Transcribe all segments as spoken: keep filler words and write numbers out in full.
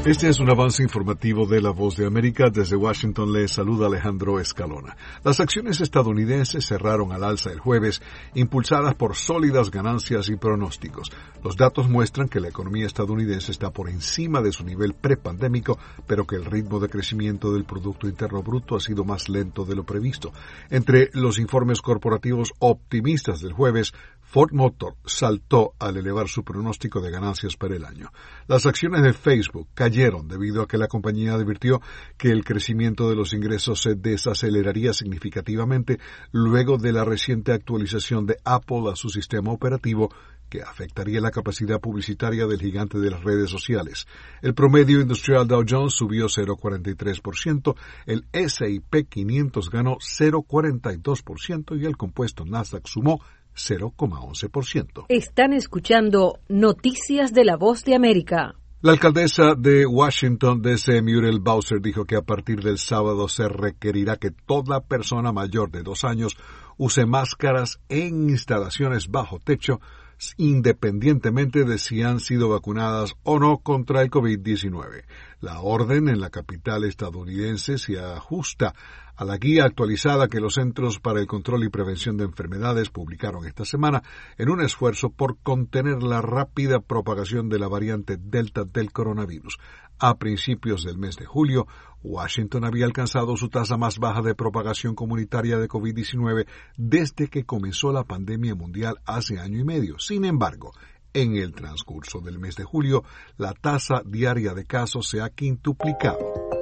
Este es un avance informativo de La Voz de América. Desde Washington le saluda Alejandro Escalona. Las acciones estadounidenses cerraron al alza el jueves, impulsadas por sólidas ganancias y pronósticos. Los datos muestran que la economía estadounidense está por encima de su nivel prepandémico, pero que el ritmo de crecimiento del Producto Interno Bruto ha sido más lento de lo previsto. Entre los informes corporativos optimistas del jueves, Ford Motor saltó al elevar su pronóstico de ganancias para el año. Las acciones de Facebook cayeron debido a que la compañía advirtió que el crecimiento de los ingresos se desaceleraría significativamente luego de la reciente actualización de Apple a su sistema operativo, que afectaría la capacidad publicitaria del gigante de las redes sociales. El promedio industrial Dow Jones subió cero coma cuarenta y tres por ciento, el ese y pe quinientos ganó cero coma cuarenta y dos por ciento y el compuesto Nasdaq sumó cero coma once por ciento. Están escuchando Noticias de La Voz de América. La alcaldesa de Washington, D C, Muriel Bowser, dijo que a partir del sábado se requerirá que toda persona mayor de dos años use máscaras en instalaciones bajo techo, independientemente de si han sido vacunadas o no contra el COVID diecinueve. La orden en la capital estadounidense se ajusta a la guía actualizada que los Centros para el Control y Prevención de Enfermedades publicaron esta semana en un esfuerzo por contener la rápida propagación de la variante Delta del coronavirus. A principios del mes de julio, Washington había alcanzado su tasa más baja de propagación comunitaria de COVID diecinueve desde que comenzó la pandemia mundial hace año y medio. Sin embargo, en el transcurso del mes de julio, la tasa diaria de casos se ha quintuplicado.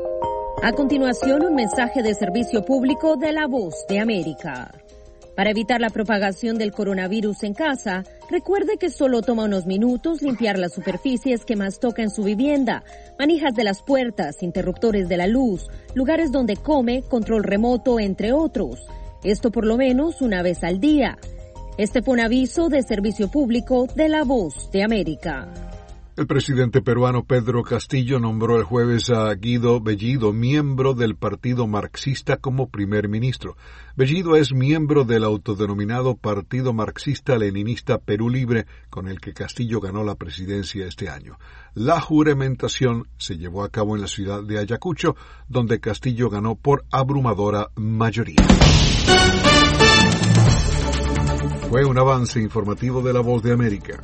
A continuación, un mensaje de servicio público de La Voz de América. Para evitar la propagación del coronavirus en casa, recuerde que solo toma unos minutos limpiar las superficies que más toca en su vivienda, manijas de las puertas, interruptores de la luz, lugares donde come, control remoto, entre otros. Esto por lo menos una vez al día. Este fue un aviso de servicio público de La Voz de América. El presidente peruano Pedro Castillo nombró el jueves a Guido Bellido, miembro del Partido Marxista, como primer ministro. Bellido es miembro del autodenominado Partido Marxista-Leninista Perú Libre, con el que Castillo ganó la presidencia este año. La juramentación se llevó a cabo en la ciudad de Ayacucho, donde Castillo ganó por abrumadora mayoría. Fue un avance informativo de La Voz de América.